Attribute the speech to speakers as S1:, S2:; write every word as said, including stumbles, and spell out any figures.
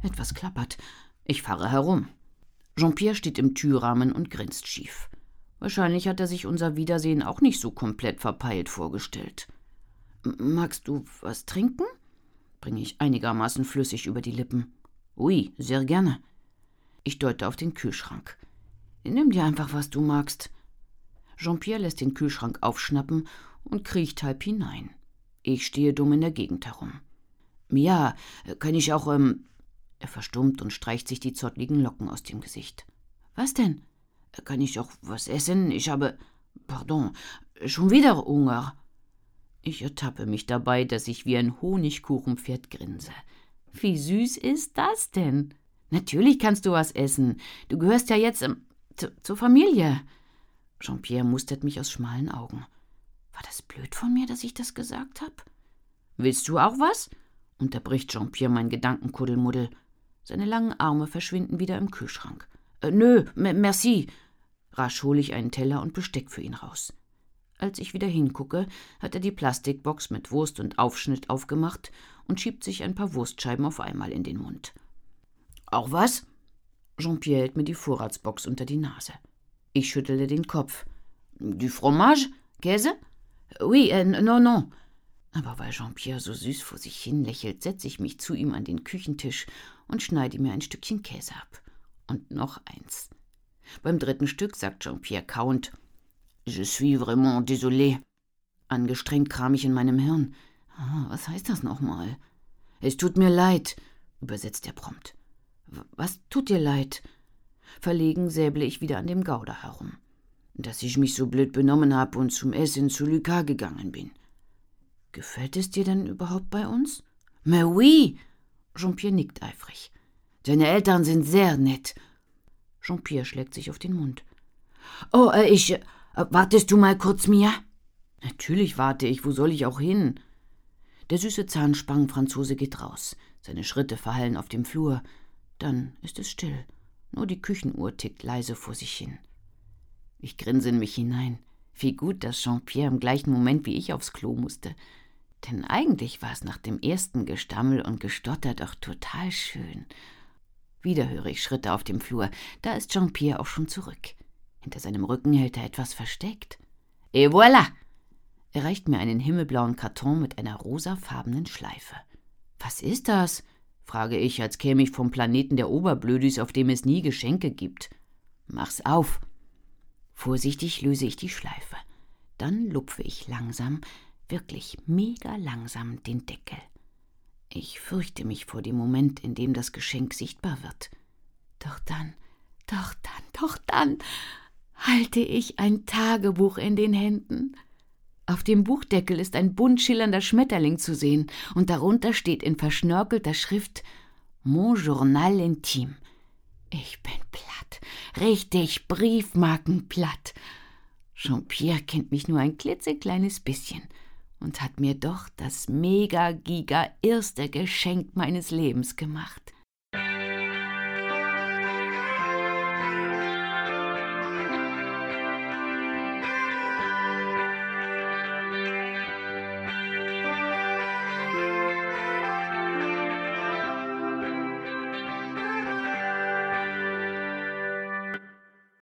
S1: Etwas klappert. Ich fahre herum. Jean-Pierre steht im Türrahmen und grinst schief. Wahrscheinlich hat er sich unser Wiedersehen auch nicht so komplett verpeilt vorgestellt. »Magst du was trinken?« bringe ich einigermaßen flüssig über die Lippen. »Oui, sehr gerne.« Ich deute auf den Kühlschrank. »Nimm dir einfach, was du magst.« Jean-Pierre lässt den Kühlschrank aufschnappen und kriecht halb hinein. Ich stehe dumm in der Gegend herum. »Ja, kann ich auch, ähm...« Er verstummt und streicht sich die zottligen Locken aus dem Gesicht. »Was denn?« »Kann ich auch was essen? Ich habe... Pardon, schon wieder Hunger.« Ich ertappe mich dabei, dass ich wie ein Honigkuchenpferd grinse. »Wie süß ist das denn? Natürlich kannst du was essen. Du gehörst ja jetzt ähm, zu, zur Familie.« Jean-Pierre mustert mich aus schmalen Augen. War das blöd von mir, dass ich das gesagt habe? »Willst du auch was?« unterbricht Jean-Pierre mein Gedankenkuddelmuddel. Seine langen Arme verschwinden wieder im Kühlschrank. Äh, »Nö, merci.« Rasch hole ich einen Teller und Besteck für ihn raus. Als ich wieder hingucke, hat er die Plastikbox mit Wurst und Aufschnitt aufgemacht und schiebt sich ein paar Wurstscheiben auf einmal in den Mund. »Auch was?« Jean-Pierre hält mir die Vorratsbox unter die Nase. Ich schüttele den Kopf. »Du fromage? Käse?« »Oui, äh, non, non.« Aber weil Jean-Pierre so süß vor sich hin lächelt, setze ich mich zu ihm an den Küchentisch und schneide mir ein Stückchen Käse ab. Und noch eins. Beim dritten Stück sagt Jean-Pierre kauend: »Je suis vraiment désolé.« Angestrengt kram ich in meinem Hirn. Ah, was heißt das nochmal? »Es tut mir leid«, übersetzt er prompt. »Was tut dir leid?« Verlegen säble ich wieder an dem Gouda herum. »Dass ich mich so blöd benommen habe und zum Essen zu Lucas gegangen bin.« »Gefällt es dir denn überhaupt bei uns?« »Mais oui!« Jean-Pierre nickt eifrig. »Deine Eltern sind sehr nett.« Jean-Pierre schlägt sich auf den Mund. »Oh, äh, ich... Äh, wartest du mal kurz, Mia?« »Natürlich warte ich, wo soll ich auch hin?« Der süße Zahnspangenfranzose geht raus. Seine Schritte verhallen auf dem Flur. Dann ist es still. Nur die Küchenuhr tickt leise vor sich hin. Ich grinse in mich hinein. Wie gut, dass Jean-Pierre im gleichen Moment wie ich aufs Klo musste. Denn eigentlich war es nach dem ersten Gestammel und Gestotter doch total schön. Wieder höre ich Schritte auf dem Flur. Da ist Jean-Pierre auch schon zurück. Hinter seinem Rücken hält er etwas versteckt. Et voilà! Er reicht mir einen himmelblauen Karton mit einer rosafarbenen Schleife. »Was ist das?« frage ich, als käme ich vom Planeten der Oberblödis, auf dem es nie Geschenke gibt. »Mach's auf!« Vorsichtig löse ich die Schleife. Dann lupfe ich langsam, wirklich mega langsam, den Deckel. Ich fürchte mich vor dem Moment, in dem das Geschenk sichtbar wird. Doch dann, doch dann, doch dann halte ich ein Tagebuch in den Händen. Auf dem Buchdeckel ist ein bunt schillernder Schmetterling zu sehen und darunter steht in verschnörkelter Schrift »Mon Journal Intime«. Ich bin platt, richtig briefmarkenplatt. Jean-Pierre kennt mich nur ein klitzekleines bisschen und hat mir doch das mega-giga erste Geschenk meines Lebens gemacht.